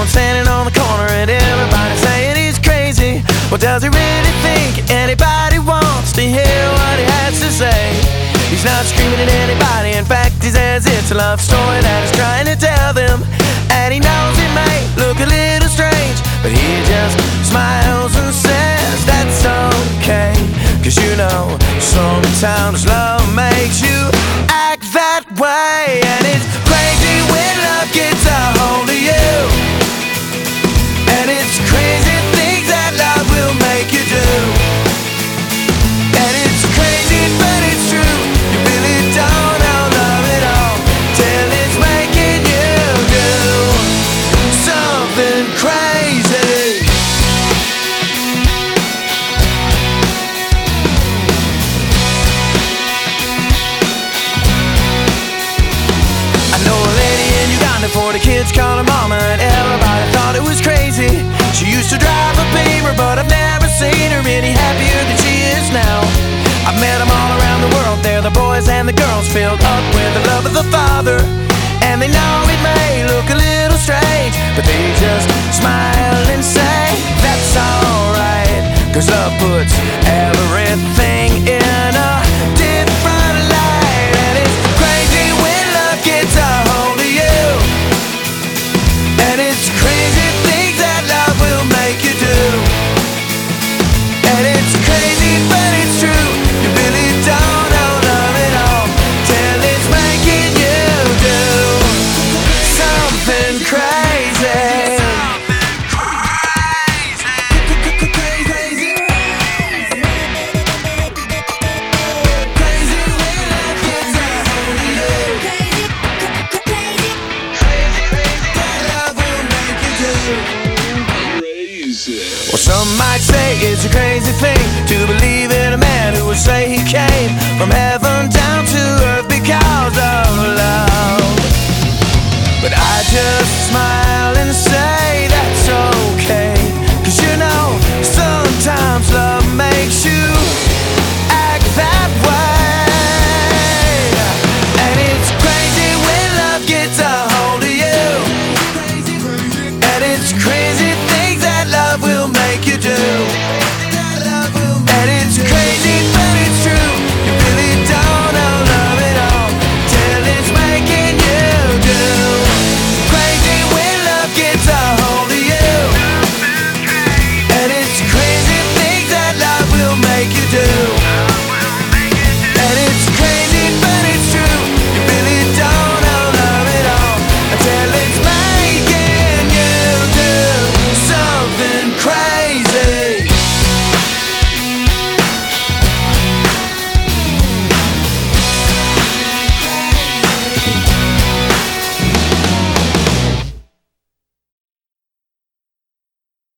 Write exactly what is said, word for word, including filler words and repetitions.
phone standing on the corner and everybody saying he's crazy. Well, does he really think anybody wants to hear what he has to say? He's not screaming at anybody, in fact he says it's a love story that he's trying to tell them. And he knows it may look a little strange, but he just smiles and says that's okay. Cause you know, sometimes love makes you act that way. And it's crazy when love gets a hold of you, and it's crazy things that love will make you do. And it's crazy but it's true, you really don't know love at all till it's making you do something crazy. I know a lady in Uganda, for the kids call her mama, and everybody thought it was crazy. She used to drive a Beamer, but I've never seen her any happier than she is now. I've met them all around the world, they're the boys and the girls filled up with the love of the Father. And they know it may look a little strange, but they just smile